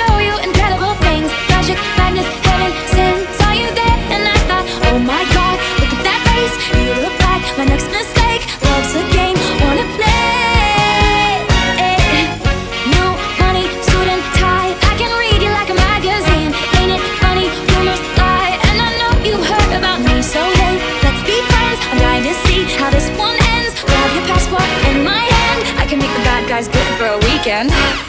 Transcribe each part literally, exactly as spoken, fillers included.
show you incredible things. Magic, madness, heaven sent. Saw you there and I thought, oh my god, look at that face. You look like my next mistake. Love's a game, wanna play. New money, suit and tie. I can read you like a magazine. Ain't it funny, rumors lie. And I know you heard about me, so hey, let's be friends. I'm dying to see how this one ends. Grab your passport in my hand. I can make the bad guys good for a weekend.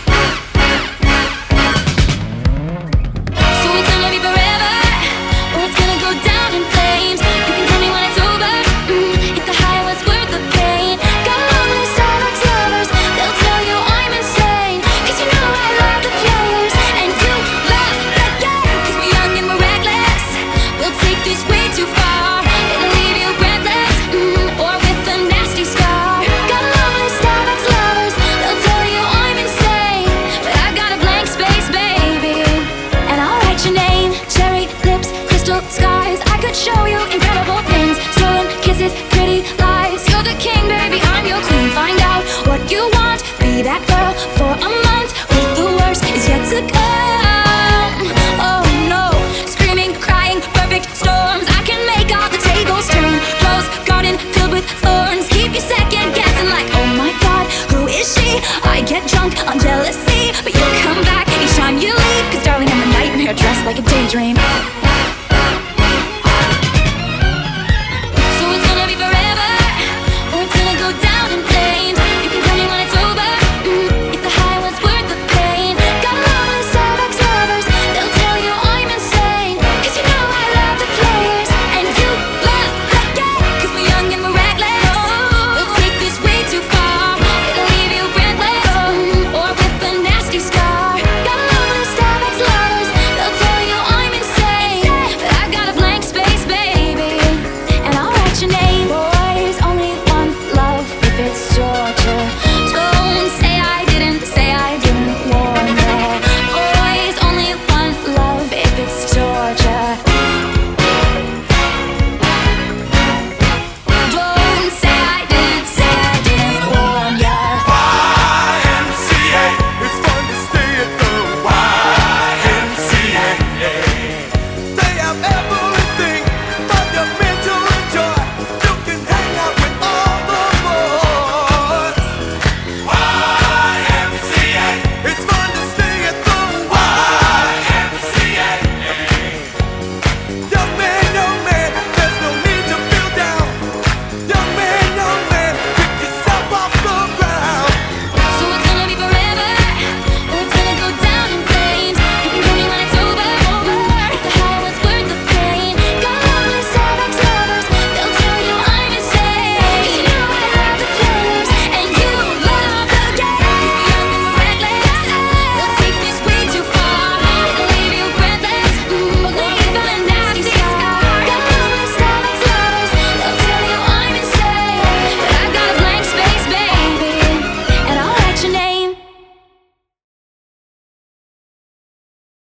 So it's gonna be forever, or it's gonna go down in flames. You can tell me when it's over, mm, if the high was worth the pain. Got a long list of ex-lovers, they'll tell you I'm insane. Cause you know I love the players, and you love the game. Cause we're young and we're reckless, we'll take this way too far. It'll leave you breathless, mm, or with a nasty scar. Got a long list of ex-lovers, they'll tell you I'm insane. But I got a blank space, baby, and I'll write your name. Cherry lips, crystal skies. I could show you incredible things. Stolen kisses, pretty lies. You're the king, baby, I'm your queen. Find out what you want, be that girl for a month. With the worst is yet to come. Oh no, screaming, crying, perfect storms. I can make all the tables turn. Rose garden filled with thorns. Keep you second guessing like, oh my god, who is she? I get drunk on jealousy, but you'll come back each time you leave. Cause darling, I'm a nightmare dressed like a daydream.